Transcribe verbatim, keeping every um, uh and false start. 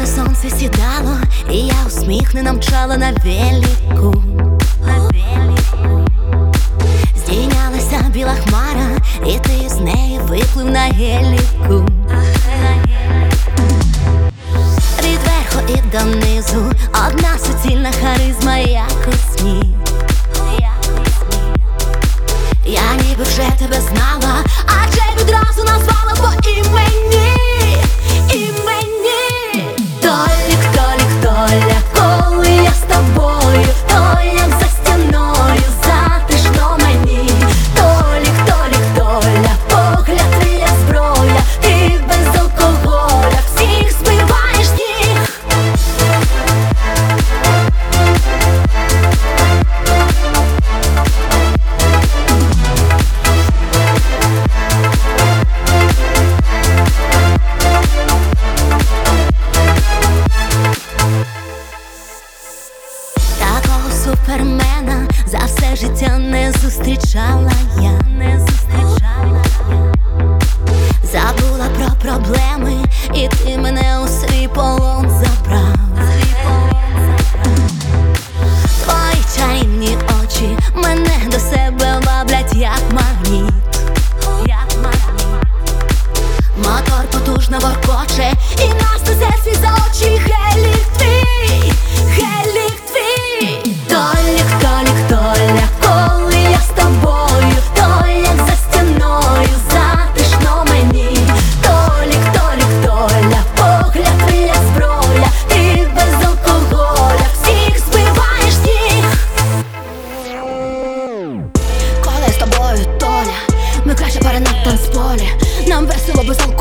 сонце сідало, і я усміхнена мчала на велику. Здійнялася біла хмара, і ти з неї виплив на геліку. Від верху і донизу одна суцільна харизма, як у сні. Я ніби вже тебе знала, адже відразу назвала по імені. Імені Толік, Толік, Толя, коли я з тобою, то як за стіною затишно мені. Толік, Толік, Толя, погляд твій як зброя, ти без алкоголя всіх збиваєш з ніг. Такого супермена за все життя не зустрічала я, не зустрічала я. Забула про проблеми, і ти мене у свій полон забрав. Твої чарівні очі мене до себе ваблять, як магніт. Мотор потужно воркоче, і нас несе світ за очі. Гелік твій, гелік твій. Толік, Толік, Толя, коли я з тобою, то як за стіною затишно мені. Толік, Толік, Толя, погляд твій як зброя, ти без алкоголя всіх збиваєш з ніг. Коли з тобою, Толя, ми краще пари на танцполі. Нам весело без алкоголя.